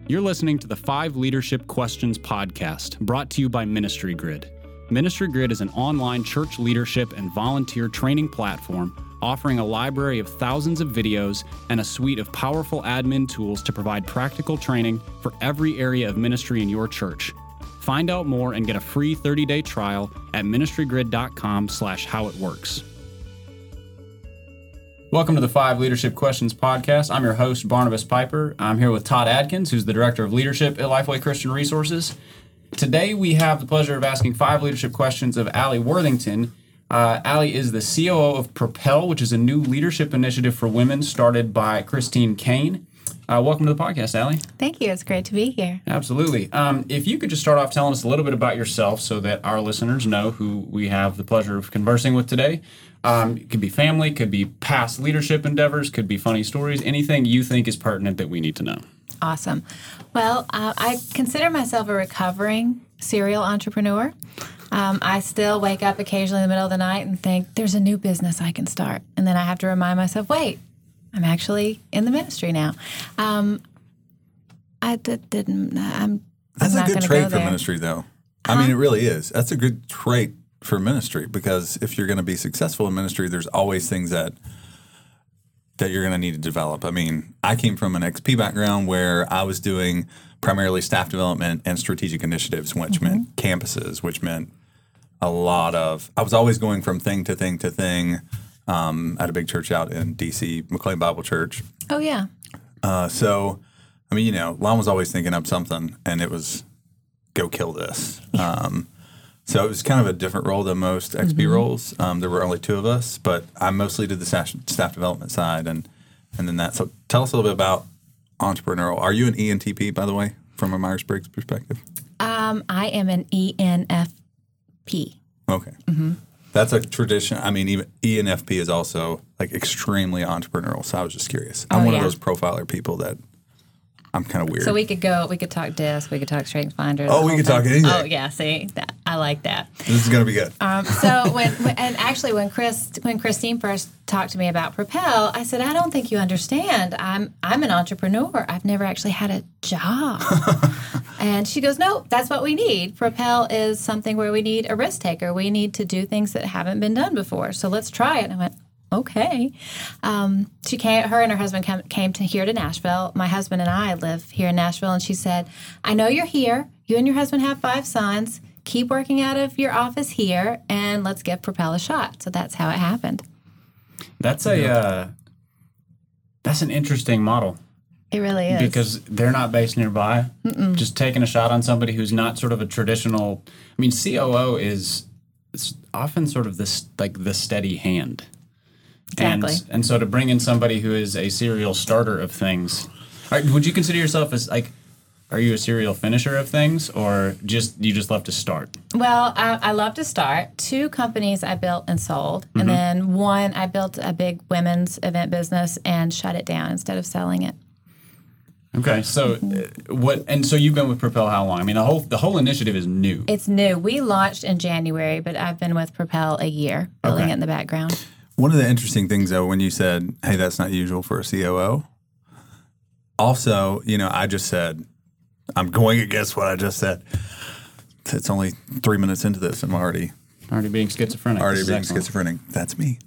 You're listening to the 5 Leadership Questions podcast, brought to you by Ministry Grid. Ministry Grid is an online church leadership and volunteer training platform offering a library of thousands of videos and a suite of powerful admin tools to provide practical training for every area of ministry in your church. Find out more and get a free 30-day trial at ministrygrid.com/howitworks. Welcome to the 5 Leadership Questions podcast. I'm your host, Barnabas Piper. I'm here with Todd Adkins, who's the Director of Leadership at Lifeway Christian Resources. Today, we have the pleasure of asking 5 leadership questions of Allie Worthington. Allie is the COO of Propel, which is a new leadership initiative for women started by Christine Kane. Welcome to the podcast, Allie. Thank you. It's great to be here. Absolutely. If you could just start off telling us a little bit about yourself so that our listeners know who we have the pleasure of conversing with today. It could be family, could be past leadership endeavors, could be funny stories, anything you think is pertinent that we need to know. Awesome. Well, I consider myself a recovering serial entrepreneur. I still wake up occasionally in the middle of the night and think, there's a new business I can start. And then I have to remind myself, wait, I'm actually in the ministry now. I'm That's not a good trait for there. ministry, though. I mean, it really is. That's a good trait for ministry, because if you're going to be successful in ministry, there's always things that you're going to need to develop. I mean, I came from an XP background where I was doing primarily staff development and strategic initiatives, which meant campuses, which meant I was always going from thing to thing to thing at a big church out in D.C., McLean Bible Church. Oh, yeah. So, I mean, Lon was always thinking up something, and it was go kill this. So it was kind of a different role than most XP roles. There were only 2 of us, but I mostly did the staff development side and then that. So tell us a little bit about entrepreneurial. Are you an ENTP, by the way, from a Myers-Briggs perspective? I am an ENFP. Okay. That's a tradition. I mean, even ENFP is also like extremely entrepreneurial. So I was just curious. I'm one of those profiler people that I'm kind of weird. So we could talk disc, we could talk strength finder. Oh, we could talk anything. Oh, yeah. See, I like that. This is going to be good. So when Christine first talked to me about Propel, I said, I don't think you understand. I'm an entrepreneur. I've never actually had a job. And she goes, no, that's what we need. Propel is something where we need a risk taker. We need to do things that haven't been done before. So let's try it. And I went, okay. Her and her husband came here to Nashville. My husband and I live here in Nashville, and she said, I know you're here. You and your husband have 5 sons. Keep working out of your office here, and let's give Propel a shot. So that's how it happened. That's an interesting model. It really is. Because they're not based nearby. Just taking a shot on somebody who's not sort of a traditional, I mean, COO is often sort of this, like the steady hand. Exactly. And so to bring in somebody who is a serial starter of things, would you consider yourself as are you a serial finisher of things, or you just love to start? Well, I love to start. 2 companies I built and sold, and then one I built a big women's event business and shut it down instead of selling it. Okay, so so you've been with Propel how long? I mean, the whole initiative is new. It's new. We launched in January, but I've been with Propel a year, building it in the background. One of the interesting things, though, when you said, hey, that's not usual for a COO, also, I just said, I'm going against what I just said. It's only 3 minutes into this, and I'm already being schizophrenic. Schizophrenic. That's me.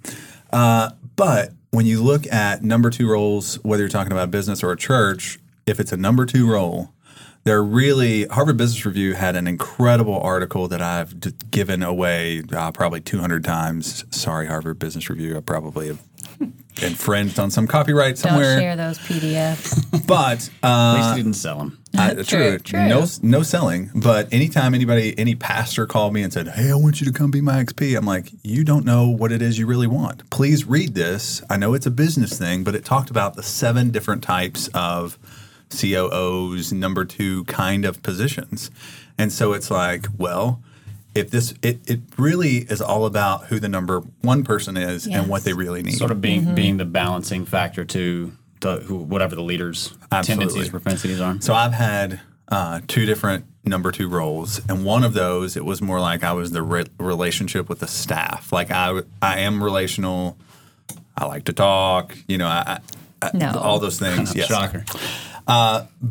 But when you look at number 2 roles, whether you're talking about business or a church, if it's a number 2 role, Harvard Business Review had an incredible article that I've given away probably 200 times. Sorry, Harvard Business Review. I probably have infringed on some copyright somewhere. Don't share those PDFs. But at least you didn't sell them. True. No selling. But anytime any pastor called me and said, hey, I want you to come be my XP, I'm like, you don't know what it is you really want. Please read this. I know it's a business thing, but it talked about the 7 different types of COOs, number 2 kind of positions. And so it's like, well, if it really is all about who the number 1 person is and what they really need. Sort of being the balancing factor to whatever the leader's tendencies, propensities are. So I've had 2 different number 2 roles, and one of those, it was more like I was the relationship with the staff. Like I am relational. I like to talk. All those things. Yes. Shocker.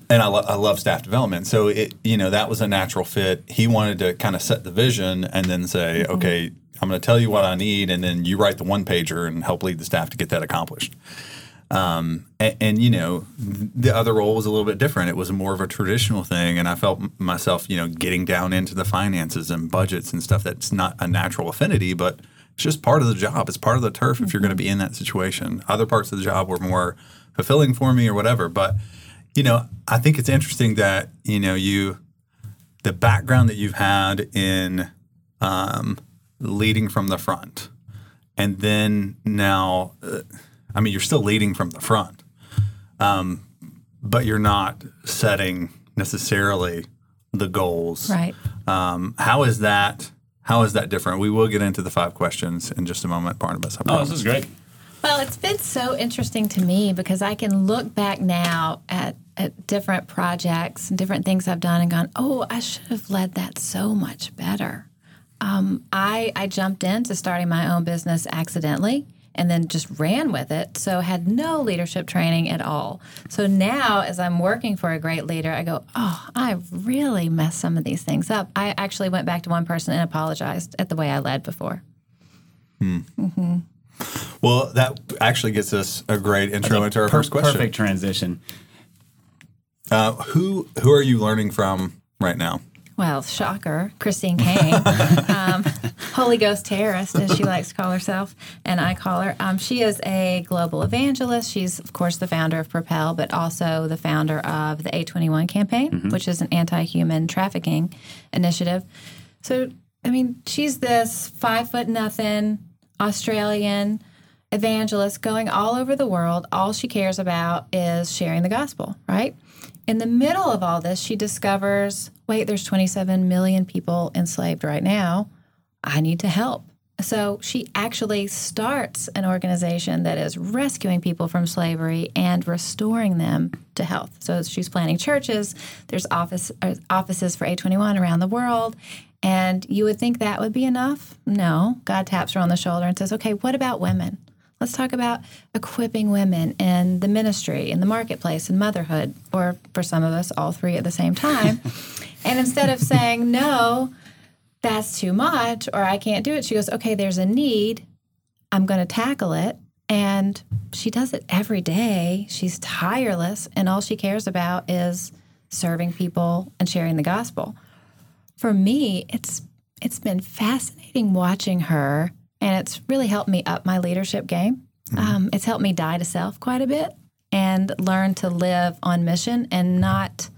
And I love staff development. So that was a natural fit. He wanted to kind of set the vision and then say, okay, I'm going to tell you what I need, and then you write the one pager and help lead the staff to get that accomplished. And the other role was a little bit different. It was more of a traditional thing, and I felt myself, getting down into the finances and budgets and stuff that's not a natural affinity, but it's just part of the job. It's part of the turf if you're going to be in that situation. Other parts of the job were more fulfilling for me or whatever, but I think it's interesting that, the background that you've had in leading from the front, and then now, you're still leading from the front, but you're not setting necessarily the goals. Right. How is that different? We will get into the 5 questions in just a moment, Barnabas. This is great. Well, it's been so interesting to me because I can look back now at different projects and different things I've done and gone, oh, I should have led that so much better. I jumped into starting my own business accidentally and then just ran with it, so had no leadership training at all. So now as I'm working for a great leader, I go, oh, I really messed some of these things up. I actually went back to one person and apologized at the way I led before. Mm-hmm. Well, that actually gets us a great intro into our first question. Perfect transition. Who are you learning from right now? Well, shocker, Christine Kane, Holy Ghost terrorist, as she likes to call herself, and I call her. She is a global evangelist. She's, of course, the founder of Propel, but also the founder of the A21 campaign, which is an anti-human trafficking initiative. So, she's this 5'0" Australian evangelist going all over the world. All she cares about is sharing the gospel, right? In the middle of all this, she discovers, wait, there's 27 million people enslaved right now. I need to help. So she actually starts an organization that is rescuing people from slavery and restoring them to health. So she's planting churches. There's offices for A21 around the world. And you would think that would be enough. No. God taps her on the shoulder and says, okay, what about women? Let's talk about equipping women in the ministry, in the marketplace, in motherhood, or for some of us, all 3 at the same time. And instead of saying, no, that's too much, or I can't do it, she goes, okay, there's a need. I'm going to tackle it. And she does it every day. She's tireless, and all she cares about is serving people and sharing the gospel. For me, it's been fascinating watching her, and it's really helped me up my leadership game. It's helped me die to self quite a bit and learn to live on mission and not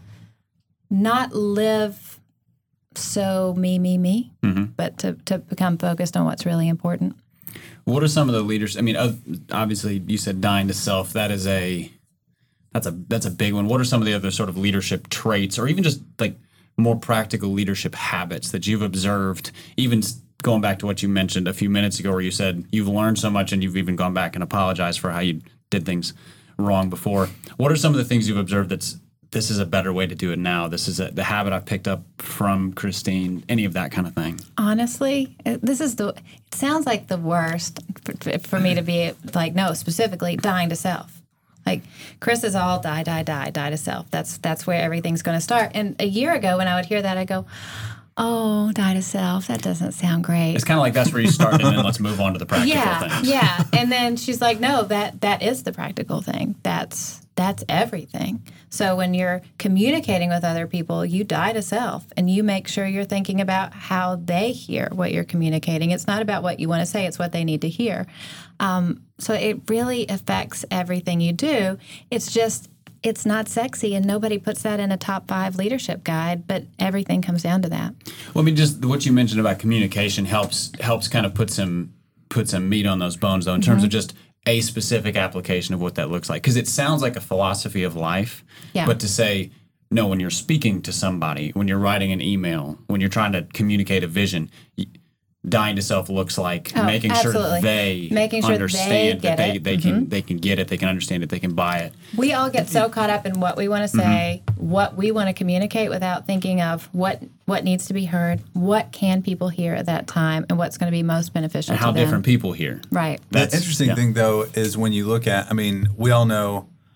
live so me, but to become focused on what's really important. What are some of the leaders? Obviously, you said dying to self. That's a big one. What are some of the other sort of leadership traits, or even just like more practical leadership habits that you've observed, even going back to what you mentioned a few minutes ago where you said you've learned so much and you've even gone back and apologized for how you did things wrong before. What are some of the things you've observed this is a better way to do it now? This is the habit I've picked up from Christine, any of that kind of thing? Honestly, it sounds like the worst for me to be like, no, specifically dying to self. Like, Chris is all die to self. That's where everything's going to start. And a year ago when I would hear that, I go, oh, die to self, that doesn't sound great. It's kind of like that's where you started, and then let's move on to the practical things. Yeah. And then she's like, no, that is the practical thing. That's everything. So when you're communicating with other people, you die to self, and you make sure you're thinking about how they hear what you're communicating. It's not about what you want to say, it's what they need to hear. So it really affects everything you do. It's not sexy, and nobody puts that in a top 5 leadership guide, but everything comes down to that. Well, just what you mentioned about communication helps kind of put some meat on those bones, though, in terms of just a specific application of what that looks like. Because it sounds like a philosophy of life, but to say, no, when you're speaking to somebody, when you're writing an email, when you're trying to communicate a vision, dying to self looks like making sure they understand that they can get it, they can understand it, they can buy it. We all get so caught up in what we want to say, what we want to communicate, without thinking of what needs to be heard, what can people hear at that time, and what's going to be most beneficial and how to them. Different people hear. Right. The interesting thing, though, is when you look at, we all know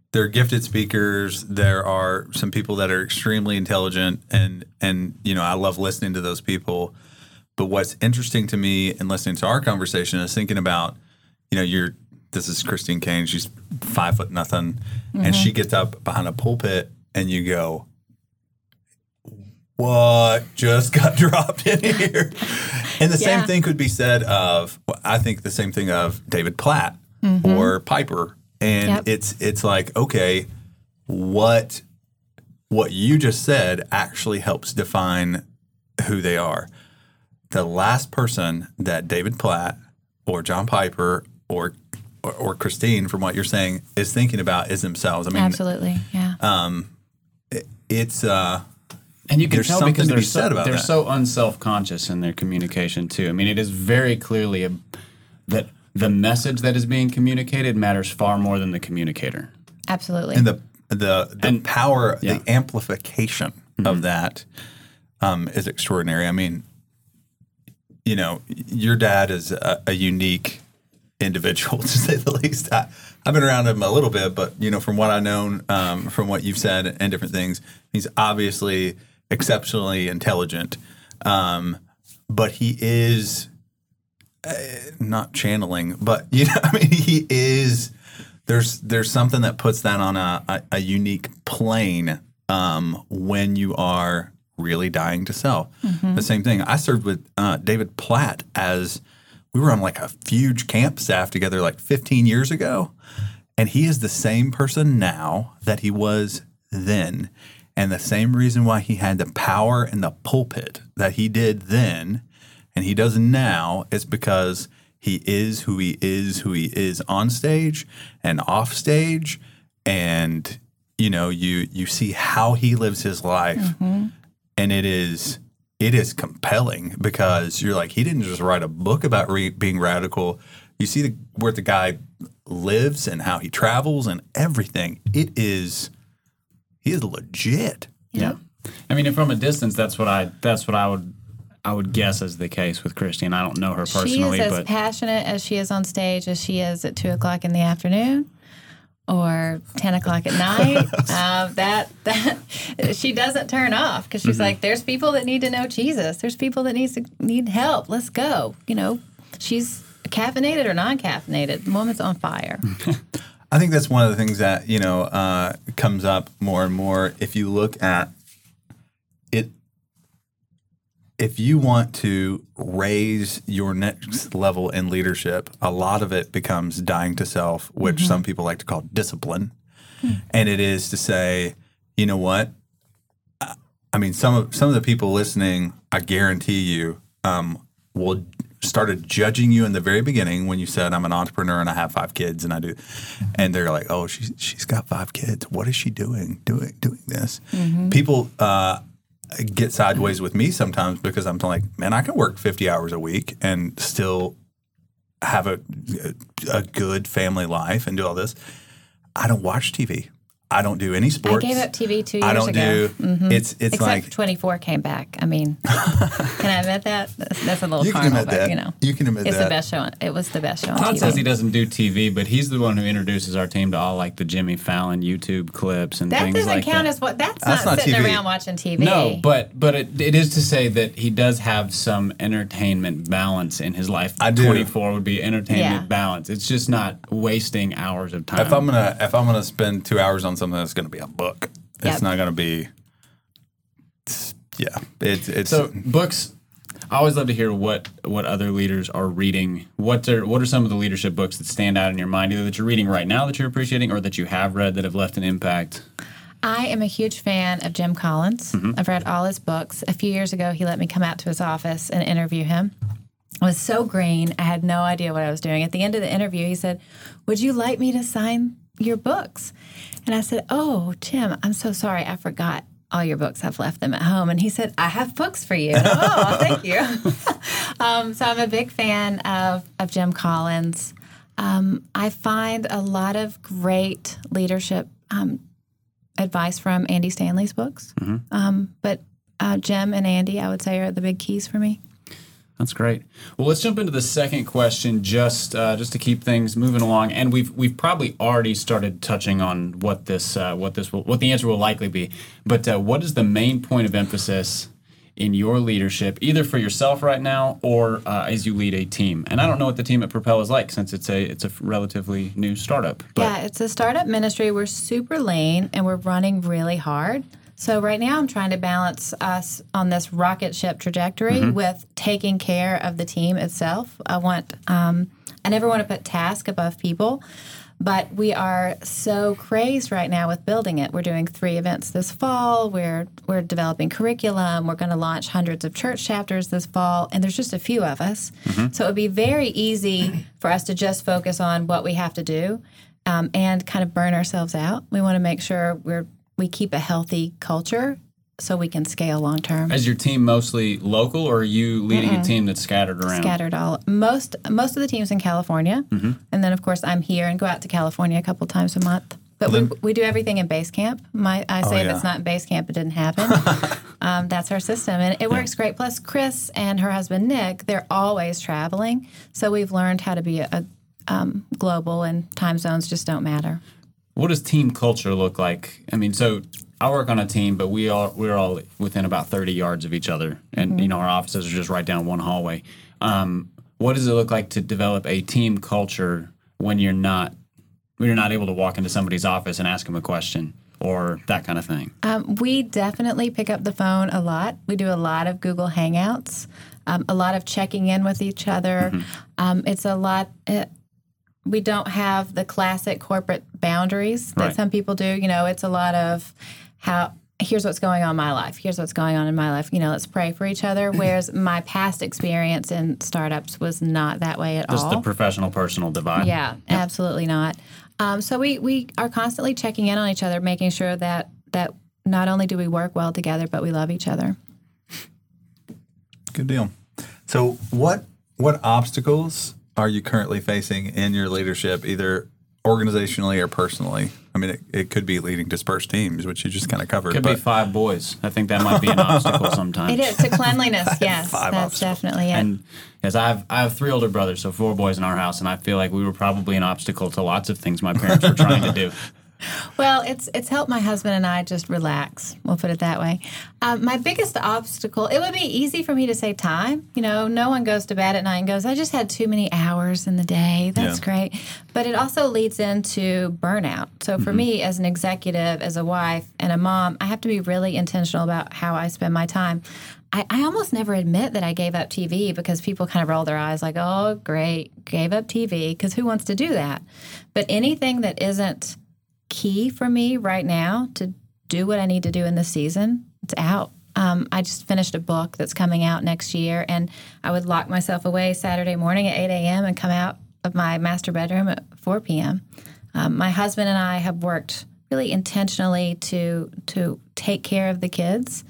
They're gifted speakers. There are some people that are extremely intelligent, and I love listening to those people. But what's interesting to me in listening to our conversation is thinking about, this is Christine Caine. She's 5'0", and she gets up behind a pulpit, and you go, what just got dropped in here? And the same thing could be said of, I think the same thing of David Platt or Piper. And it's like, okay, what you just said actually helps define who they are. The last person that David Platt or John Piper or Christine, from what you're saying, is thinking about is themselves. I mean, absolutely, yeah. It's and you can tell because they're that. so unself-conscious in their communication too. I mean, it is very clearly that the message that is being communicated matters far more than the communicator. Absolutely. And the power, the amplification of that is extraordinary. I mean, your dad is a unique individual, to say the least. I've been around him a little bit, but, from what I've known, from what you've said and different things, he's obviously exceptionally intelligent. But he is not channeling, but, he is, there's something that puts that on a unique plane when you are really dying to self. The same thing. I served with David Platt as we were on like a huge camp staff together like 15 years ago. And he is the same person now that he was then. And the same reason why he had the power in the pulpit that he did then and he does now is because he is who he is on stage and off stage. And, you see how he lives his life. And it is compelling because you're like, he didn't just write a book about being radical. You see where the guy lives and how he travels and everything. He is legit. Yeah. I mean, from a distance, that's what I would guess is the case with Christine. I don't know her personally, she is as passionate as she is on stage as she is at 2:00 in the afternoon. Or 10 o'clock at night, that she doesn't turn off because she's like, there's people that need to know Jesus. There's people that need help. Let's go. She's caffeinated or non-caffeinated. The woman's on fire. I think that's one of the things that, comes up more and more. If you look at it, if you want to raise your next level in leadership, a lot of it becomes dying to self, which some people like to call discipline. And it is to say, you know what? I mean, some of the people listening, I guarantee you, will started judging you in the very beginning when you said, I'm an entrepreneur and I have 5 kids and I do. And they're like, oh, she's got 5 kids. What is she doing this? People get sideways with me sometimes because I'm like, man, I can work 50 hours a week and still have a good family life and do all this. I don't watch TV. I don't do any sports. I gave up TV 2 years ago. I don't do. It's except like 24 came back. I mean, can I admit that? That's a little you carnal, can admit but that. You can admit it's that. the best show. It was the best show on Todd TV. says he doesn't do TV, but he's the one who introduces our team to all like the Jimmy Fallon YouTube clips and that things doesn't like count that. as what. That's not sitting TV. around watching TV. No, but it is to say that he does have some entertainment balance in his life. I do. 24 would be entertainment Yeah. balance. It's just not wasting hours of time. If I'm gonna spend 2 hours on something that's gonna be a book, Yep. it's not gonna be. Yeah, it's So books, I always love to hear what other leaders are reading. What are some of the leadership books that stand out in your mind, either that you're reading right now that you're appreciating or that you have read that have left an impact? I am a huge fan of Jim Collins. I've read all his books. A few years ago, he let me come out to his office and interview him. I was so green, I had no idea what I was doing. At the end of the interview, he said, "Would you like me to sign your books?" And I said, "Oh, Jim, I'm so sorry. I forgot all your books. I've left them at home." And he said, "I have books for you." Oh, thank you. So I'm a big fan of Jim Collins. I find a lot of great leadership advice from Andy Stanley's books. But Jim and Andy, I would say, are the big keys for me. That's great. Well, let's jump into the second question, just to keep things moving along. And we've probably already started touching on what the answer will likely be. But what is the main point of emphasis in your leadership, either for yourself right now or as you lead a team? And I don't know what the team at Propel is like, since it's a relatively new startup. But yeah, it's a startup ministry. We're super lean and we're running really hard. So right now I'm trying to balance us on this rocket ship trajectory with taking care of the team itself. I never want to put task above people, but we are so crazed right now with building it. We're doing 3 events this fall. We're developing curriculum. We're going to launch hundreds of church chapters this fall, and there's just a few of us. So it would be very easy for us to just focus on what we have to do and kind of burn ourselves out. We want to make sure we keep a healthy culture so we can scale long term. Is your team mostly local, or are you leading a team that's scattered around? Scattered all. Most of the team's in California, and then of course I'm here and go out to California a couple times a month. But we do everything in base camp. If it's not in base camp, it didn't happen. That's our system, and it works great. Plus, Chris and her husband Nick, they're always traveling, so we've learned how to be a global, and time zones just don't matter. What does team culture look like? I mean, so I work on a team, but we're all within about 30 yards of each other, and our offices are just right down one hallway. What does it look like to develop a team culture when you're not able to walk into somebody's office and ask them a question or that kind of thing? We definitely pick up the phone a lot. We do a lot of Google Hangouts, a lot of checking in with each other. It's a lot. We don't have the classic corporate boundaries that some people do. It's a lot of here's what's going on in my life. Here's what's going on in my life. Let's pray for each other. Whereas my past experience in startups was not that way at all. Just the professional-personal divide. Yeah, absolutely not. So we are constantly checking in on each other, making sure that not only do we work well together, but we love each other. Good deal. So what obstacles are you currently facing in your leadership, either organizationally or personally? I mean, it could be leading dispersed teams, which you just kind of covered. Could be 5 boys. I think that might be an obstacle sometimes. It is to cleanliness. Yes, that's obstacles. Definitely it. And yes, I have 3 older brothers, so 4 boys in our house, and I feel like we were probably an obstacle to lots of things my parents were trying to do. Well, it's helped my husband and I just relax. We'll put it that way. My biggest obstacle, it would be easy for me to say time. No one goes to bed at night and goes, I just had too many hours in the day. That's great. But it also leads into burnout. So for me, as an executive, as a wife, and a mom, I have to be really intentional about how I spend my time. I almost never admit that I gave up TV because people kind of roll their eyes like, oh, great, gave up TV, because who wants to do that? But anything that isn't key for me right now to do what I need to do in this season, it's out. I just finished a book that's coming out next year, and I would lock myself away Saturday morning at 8 a.m. and come out of my master bedroom at 4 p.m. My husband and I have worked really intentionally to take care of the kids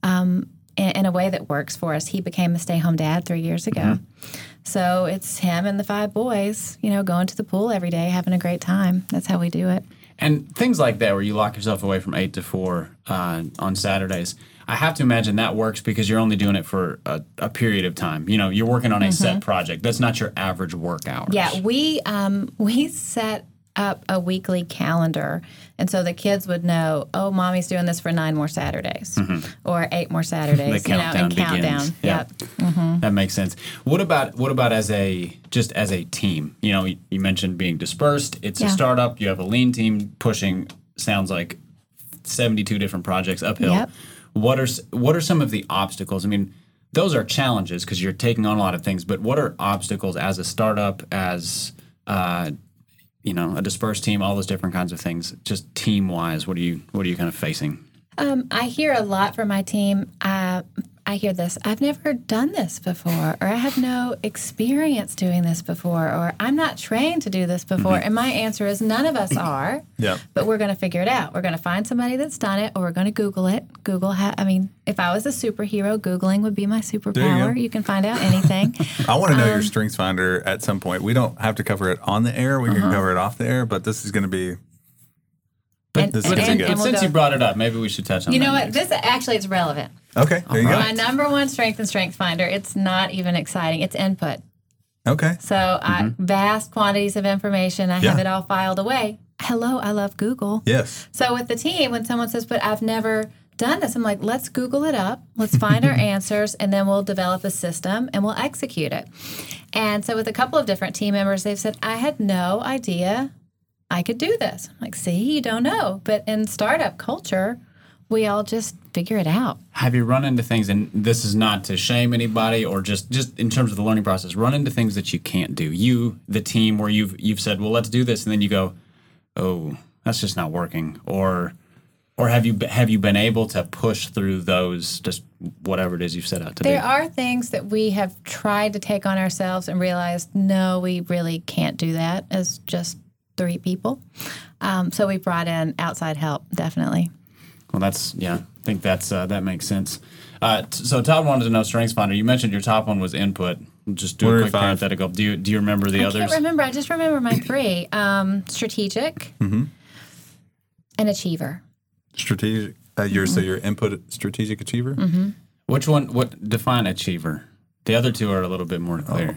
in a way that works for us. He became a stay-home dad 3 years ago. So it's him and the 5 boys, going to the pool every day, having a great time. That's how we do it. And things like that, where you lock yourself away from 8 to 4 on Saturdays, I have to imagine that works because you're only doing it for a period of time. You're working on a set project. That's not your average work hours. Yeah, we set up a weekly calendar, and so the kids would know, oh, Mommy's doing this for 9 more Saturdays or 8 more Saturdays. The countdown begins. Yep. That makes sense. What about as a team? You mentioned being dispersed. It's a startup. You have a lean team pushing, sounds like 72 different projects uphill. Yep. What are some of the obstacles? I mean, those are challenges because you're taking on a lot of things. But what are obstacles as a startup, as a dispersed team, all those different kinds of things, just team-wise? What are you kind of facing? I hear a lot from my team. I hear this, I've never done this before, or I have no experience doing this before, or I'm not trained to do this before. And my answer is none of us are, but we're going to figure it out. We're going to find somebody that's done it, or we're going to Google it. If I was a superhero, Googling would be my superpower. You can find out anything. I want to know your StrengthsFinder at some point. We don't have to cover it on the air. We can cover it off the air, but this is going to be... Since you brought it up, maybe we should touch on that. You know what? This actually is relevant. Okay, there you go. My number one strength and strength finder, it's not even exciting. It's input. Okay. So vast quantities of information. I have it all filed away. Hello, I love Google. Yes. So with the team, when someone says, but I've never done this, I'm like, let's Google it up. Let's find our answers, and then we'll develop a system and we'll execute it. And so with a couple of different team members, they've said, I had no idea I could do this. I'm like, see, you don't know. But in startup culture, we all just figure it out. Have you run into things, and this is not to shame anybody or just in terms of the learning process, run into things that you can't do? You, the team, where you've said, well, let's do this, and then you go, oh, that's just not working. Or have you been able to push through those, just whatever it is you've set out to do? There are things that we have tried to take on ourselves and realized, no, we really can't do that as just 3 people. So we brought in outside help, definitely. Well, I think that makes sense. So Todd wanted to know StrengthsFinder. You mentioned your top one was input. Just do a quick parenthetical. Do you remember the others? I can't remember. I just remember my 3. Strategic and achiever. Strategic. So your input strategic achiever? Mm-hmm. Which one? What define achiever? The other 2 are a little bit more clear.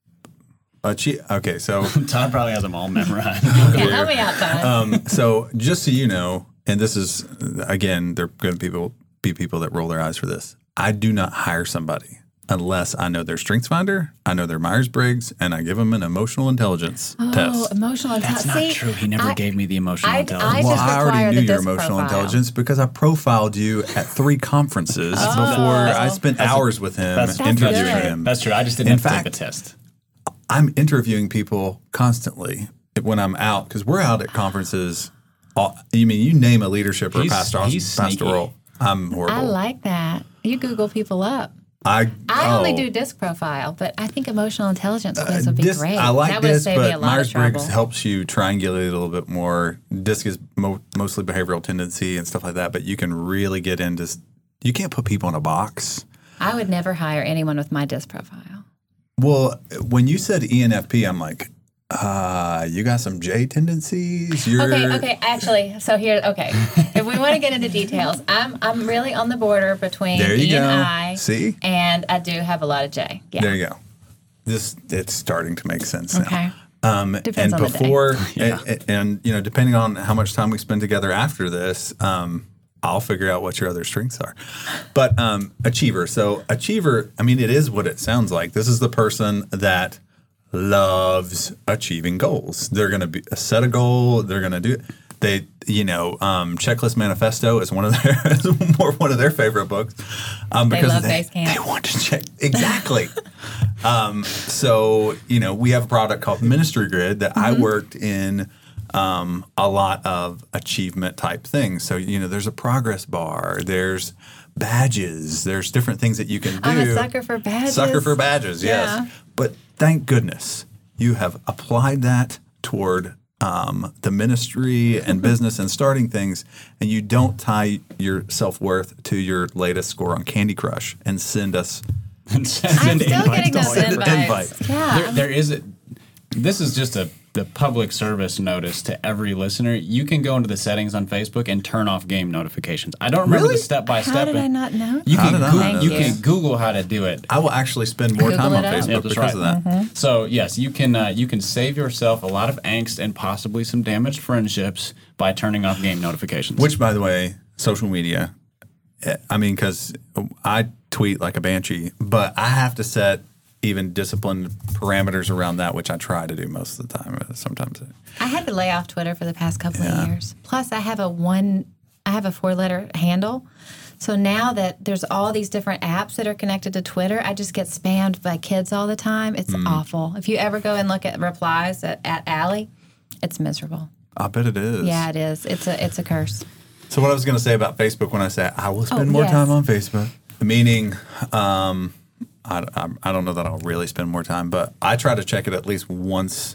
Okay, so Todd probably has them all memorized. Help me out, Todd. So just so you know, and this is, again, they're going to be people that roll their eyes for this. I do not hire somebody unless I know their StrengthsFinder, I know their Myers-Briggs, and I give them an emotional intelligence test. Oh, emotional intelligence. That's not true. He never gave me the emotional intelligence. I already knew your emotional intelligence because I profiled you at 3 conferences before I spent hours with him interviewing him. That's true. I just didn't have to take the test. I'm interviewing people constantly when I'm out, because we're out at conferences. You name a leadership or a pastoral. I'm horrible. I like that. You Google people up. I only do DISC profile, but I think emotional intelligence quiz would be great. I like that would DISC, save me a but lot of trouble. Myers-Briggs helps you triangulate a little bit more. DISC is mostly behavioral tendency and stuff like that, but you can really get into. You can't put people in a box. I would never hire anyone with my DISC profile. Well, when you said ENFP, I'm like, you got some J tendencies. Okay. Actually, so here, if we want to get into details, I'm really on the border between E and I. See, and I do have a lot of J. Yeah. There you go. It's starting to make sense now. Okay. and Depends on before, the day. and depending on how much time we spend together after this, I'll figure out what your other strengths are. But achiever. So achiever, it is what it sounds like. This is the person that loves achieving goals. They're going to set a goal. They're going to do it. Checklist Manifesto is one of their favorite books because they want to check exactly. So we have a product called Ministry Grid that I worked in. A lot of achievement type things. So, there's a progress bar, there's badges, there's different things that you can do. I'm a sucker for badges. Sucker for badges, yes. Yeah. But thank goodness you have applied that toward the ministry and business and starting things, and you don't tie your self-worth to your latest score on Candy Crush and send us. I'm still getting those invites. Yeah. This is just the public service notice to every listener. You can go into the settings on Facebook and turn off game notifications. I don't remember the step-by-step. How did I not know? You can Google how to do it. I will actually spend more time on Facebook because of that. Mm-hmm. So, yes, you can save yourself a lot of angst and possibly some damaged friendships by turning off game notifications. Which, by the way, social media, because I tweet like a banshee, but I have to set even disciplined parameters around that, which I try to do most of the time. Sometimes I had to lay off Twitter for the past couple of years. Plus, I have a 4-letter handle. So now that there's all these different apps that are connected to Twitter, I just get spammed by kids all the time. It's awful. If you ever go and look at replies at Allie, it's miserable. I bet it is. Yeah, it is. It's a curse. So what I was going to say about Facebook when I say I will spend more time on Facebook, meaning I don't know that I'll really spend more time, but I try to check it at least once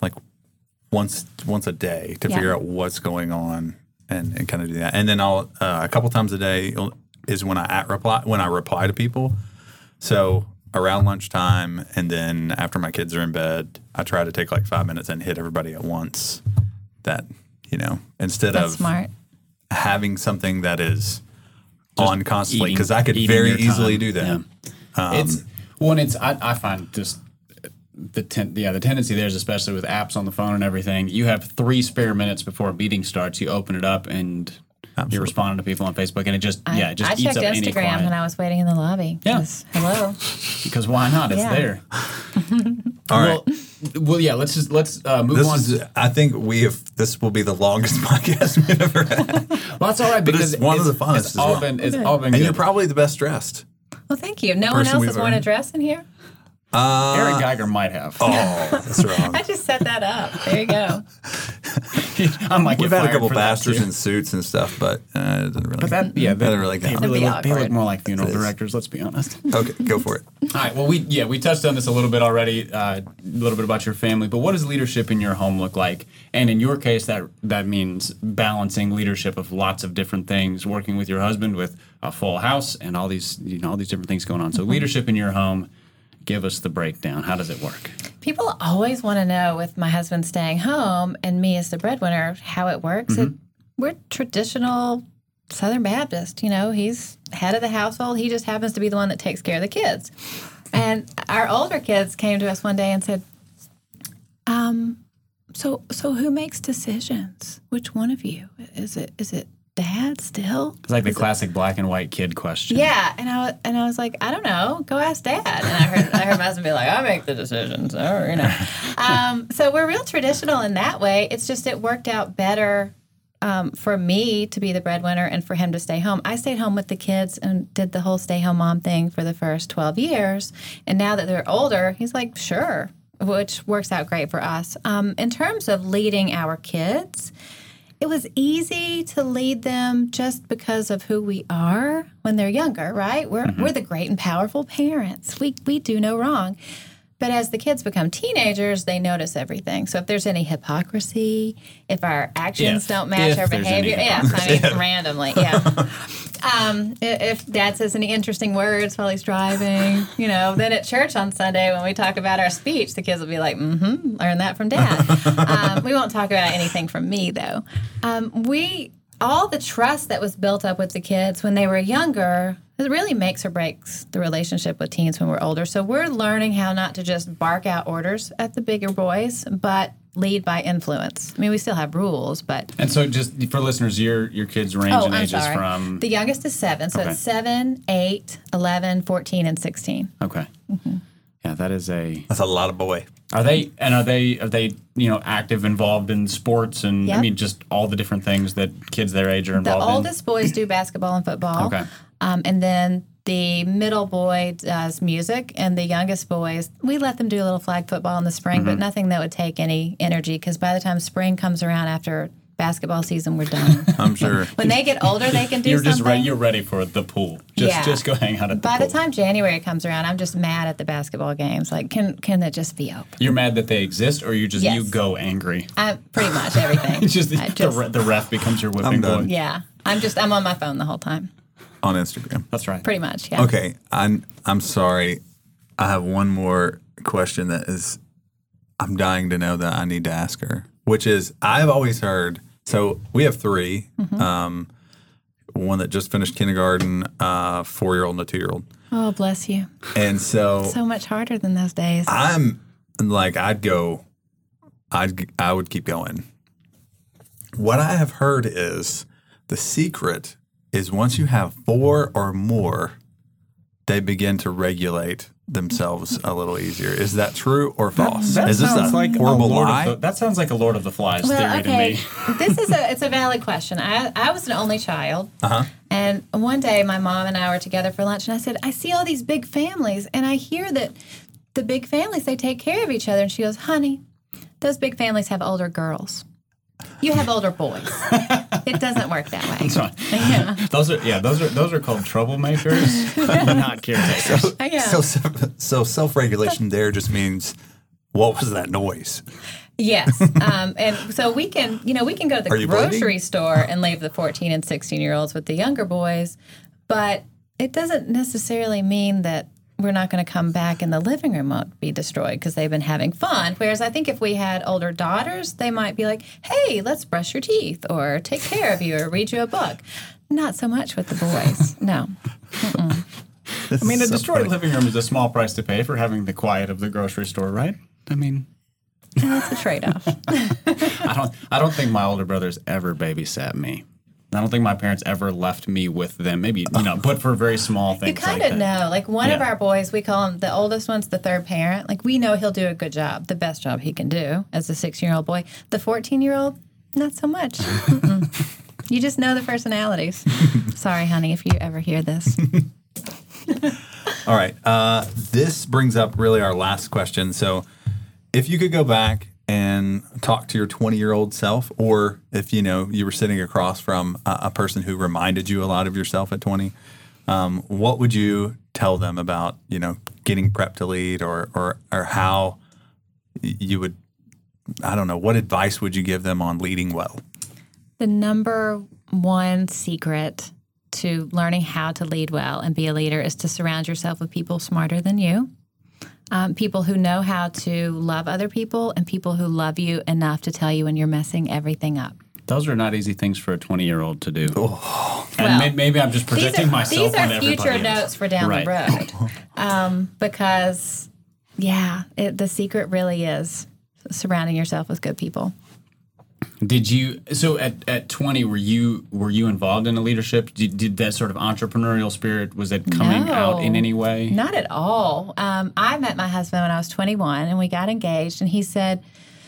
a day to figure out what's going on and kind of do that. And then I'll a couple times a day is when I reply to people. So around lunchtime, and then after my kids are in bed, I try to take like 5 minutes and hit everybody at once. That instead of smart. Having something that is on constantly because I could very easily do that. Yeah. I find just the tendency there is, especially with apps on the phone and everything, you have 3 spare minutes before a meeting starts. You open it up and you're responding to people on Facebook, and it just eats up any quiet. I checked Instagram when I was waiting in the lobby. Yeah. Hello. Because why not? It's there. All right. Well, yeah. Let's move on. I think this will be the longest podcast we've ever had. Well, that's all right because it's one of the funnest. It's all been and good. you're probably the best dressed. Well, thank you. No one else has worn a dress in here? Eric Geiger might have. Oh, that's wrong. I just set that up. There you go. We've had a couple pastors in suits and stuff, but it doesn't really. That doesn't really count. They look more like funeral directors. Let's be honest. Okay, go for it. All right. Well, we touched on this a little bit already. A little bit about your family, but what does leadership in your home look like? And in your case, that means balancing leadership of lots of different things, working with your husband with a full house and all these different things going on. So leadership in your home. Give us the breakdown. How does it work? People always want to know, with my husband staying home and me as the breadwinner, how it works. Mm-hmm. We're traditional Southern Baptist. He's head of the household. He just happens to be the one that takes care of the kids. And our older kids came to us one day and said, so who makes decisions? Which one of you? Is it Dad still? It's like the classic black and white kid question. Yeah, and I was like, I don't know. Go ask Dad. And I heard my husband be like, I make the decisions. So we're real traditional in that way. It's just it worked out better for me to be the breadwinner and for him to stay home. I stayed home with the kids and did the whole stay-home mom thing for the first 12 years. And now that they're older, he's like, sure, which works out great for us. In terms of leading our kids, it was easy to lead them just because of who we are when they're younger, right? We're the great and powerful parents. We do no wrong. But as the kids become teenagers, they notice everything. So if there's any hypocrisy, if our actions don't match our behavior, randomly, if Dad says any interesting words while he's driving, then at church on Sunday when we talk about our speech, the kids will be like, learn that from Dad. We won't talk about anything from me, though. All the trust that was built up with the kids when they were younger, it really makes or breaks the relationship with teens when we're older. So we're learning how not to just bark out orders at the bigger boys, but lead by influence. I mean, we still have rules, but... And so just for listeners, your kids range in ages from... The youngest is 7, so it's 7, 8, 11, 14, and 16. Okay. Mm-hmm. Yeah, that's a lot of boy. Are they active, involved in sports and I mean just all the different things that kids their age are involved in? The oldest boys do basketball and football. Okay. And then the middle boy does music, and the youngest boys, we let them do a little flag football in the spring, but nothing that would take any energy because by the time spring comes around after basketball season, we're done. I'm sure. When they get older, they can do something. You're ready for the pool. Just go hang out at the pool. By the time January comes around, I'm just mad at the basketball games. Like, can it just be open? You're mad that they exist, or you go angry? Pretty much everything. The ref becomes your whipping boy. Yeah. I'm on my phone the whole time. On Instagram. That's right. Pretty much, yeah. Okay, I'm sorry. I have one more question that is I'm dying to know that I need to ask her, which is I've always heard, so we have 3, one that just finished kindergarten, 4-year-old and a 2-year-old. Oh, bless you. And so much harder than those days. I'm like, I would keep going. What I have heard is the secret is once you have 4 or more, they begin to regulate themselves a little easier. Is that true or false? That is this sounds a like horrible lie? That sounds like a Lord of the Flies theory to me. It's a valid question. I was an only child, and one day my mom and I were together for lunch, and I said, I see all these big families, and I hear that the big families, they take care of each other. And she goes, honey, those big families have older girls. You have older boys. It doesn't work that way. Those are called troublemakers, not caretakers. So self-regulation there just means, what was that noise? Yes, and so we can go to the grocery store and leave the 14 and 16-year-olds with the younger boys, but it doesn't necessarily mean that we're not going to come back and the living room won't be destroyed because they've been having fun. Whereas I think if we had older daughters, they might be like, hey, let's brush your teeth or take care of you or read you a book. Not so much with the boys. No. I mean, a destroyed living room is a small price to pay for having the quiet of the grocery store, right? I mean, that's a trade-off. I don't think my older brothers ever babysat me. I don't think my parents ever left me with them. Maybe, but for very small things. You kind of know. Like one of our boys, we call him, the oldest one's the third parent. Like we know he'll do a good job, the best job he can do as a 6-year-old boy. The 14-year-old, not so much. You just know the personalities. Sorry, honey, if you ever hear this. All right. This brings up really our last question. So if you could go back and talk to your 20-year-old self, or if, you were sitting across from a person who reminded you a lot of yourself at 20, what would you tell them about, getting prepped to lead or how you would, I don't know, what advice would you give them on leading well? The number one secret to learning how to lead well and be a leader is to surround yourself with people smarter than you. People who know how to love other people and people who love you enough to tell you when you're messing everything up. Those are not easy things for a 20-year-old to do. Oh. And maybe I'm just projecting myself on everybody. These are future notes for down the road. Because, the secret really is surrounding yourself with good people. Did you, so at 20, were you involved in a leadership? Did that sort of entrepreneurial spirit, was it coming out in any way? Not at all. I met my husband when I was 21 and we got engaged and he said,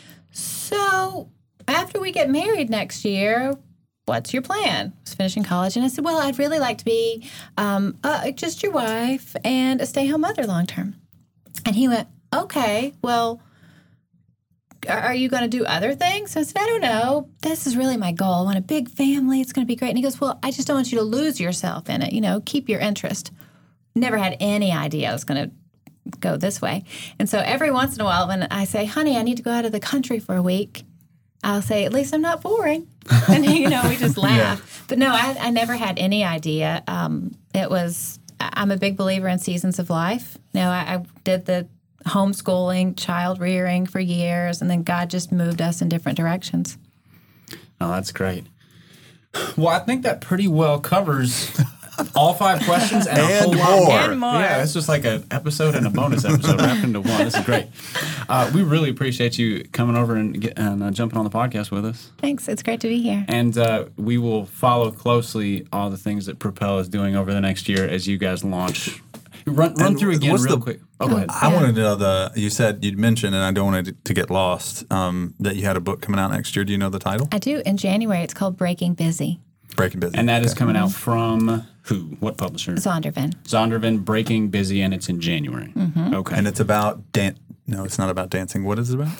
so after we get married next year, what's your plan? I was finishing college and I said, well, I'd really like to be just your wife and a stay-home mother long term. And he went, okay, well, are you going to do other things? So I said, I don't know. This is really my goal. I want a big family. It's going to be great. And he goes, well, I just don't want you to lose yourself in it. Keep your interest. Never had any idea I was going to go this way. And so every once in a while when I say, honey, I need to go out of the country for a week, I'll say, at least I'm not boring. And, we just laugh. Yeah. But no, I never had any idea. I'm a big believer in seasons of life. I did the homeschooling, child rearing for years, and then God just moved us in different directions. Oh, that's great. Well, I think that pretty well covers all 5 questions and a whole lot more. And more. Yeah, it's just like an episode and a bonus episode wrapped into one. This is great. We really appreciate you coming over and jumping on the podcast with us. Thanks. It's great to be here. And we will follow closely all the things that Propel is doing over the next year as you guys launch. Run through again real quick. Oh, go ahead. I wanted to know you'd mentioned, and I don't want it to get lost, that you had a book coming out next year. Do you know the title? I do. In January, it's called Breaking Busy. Breaking Busy. And that is coming out from who? What publisher? Zondervan. Breaking Busy, and it's in January. Mm-hmm. Okay. And it's about No, it's not about dancing. What is it about?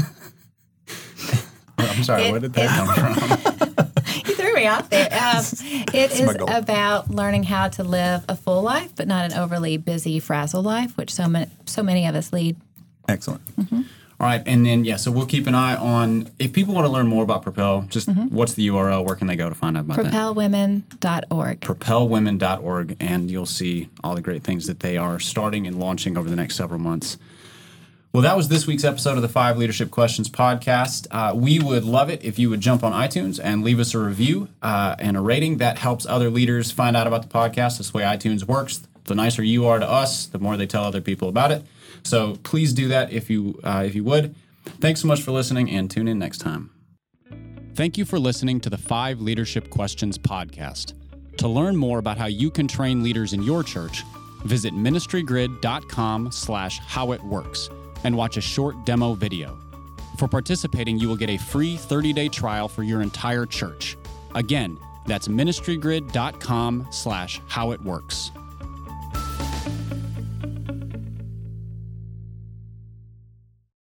I'm sorry. Where did that come from? You threw me off there. It is about learning how to live a full life, but not an overly busy, frazzled life, which so many of us lead. Excellent. Mm-hmm. All right. And then, so we'll keep an eye on, if people want to learn more about Propel, just what's the URL? Where can they go to find out about Propelwomen.org. Propelwomen.org. And you'll see all the great things that they are starting and launching over the next several months. Well, that was this week's episode of the 5 Leadership Questions podcast. We would love it if you would jump on iTunes and leave us a review and a rating. That helps other leaders find out about the podcast. That's the way iTunes works. The nicer you are to us, the more they tell other people about it. So please do that if you would. Thanks so much for listening, and tune in next time. Thank you for listening to the 5 Leadership Questions podcast. To learn more about how you can train leaders in your church, visit ministrygrid.com/howitworks. and watch a short demo video. For participating, you will get a free 30-day trial for your entire church. Again, that's ministrygrid.com/howitworks.